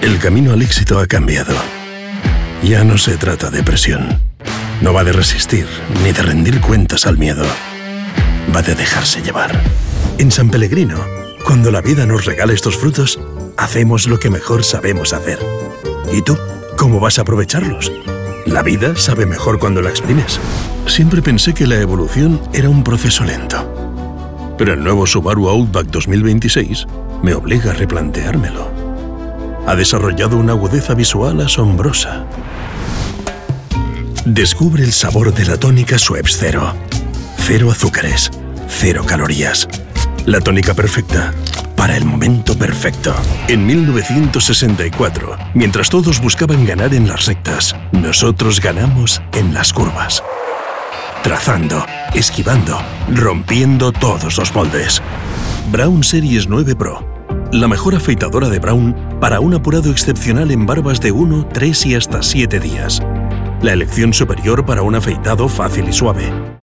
El camino al éxito ha cambiado. Ya no se trata de presión. No va de resistir ni de rendir cuentas al miedo. Va de dejarse llevar. En San Pellegrino, cuando la vida nos regala estos frutos, hacemos lo que mejor sabemos hacer. ¿Y tú? ¿Cómo vas a aprovecharlos? La vida sabe mejor cuando la exprimes. Siempre pensé que la evolución era un proceso lento. Pero el nuevo Subaru Outback 2026 me obliga a replanteármelo. Ha desarrollado una agudeza visual asombrosa. Descubre el sabor de la tónica Schweppes Zero. 0 azúcares, 0 calorías. La tónica perfecta para el momento perfecto. En 1964, mientras todos buscaban ganar en las rectas, nosotros ganamos en las curvas. Trazando, esquivando, rompiendo todos los moldes. Braun Series 9 Pro. La mejor afeitadora de Braun para un apurado excepcional en barbas de 1, 3 y hasta 7 días. La elección superior para un afeitado fácil y suave.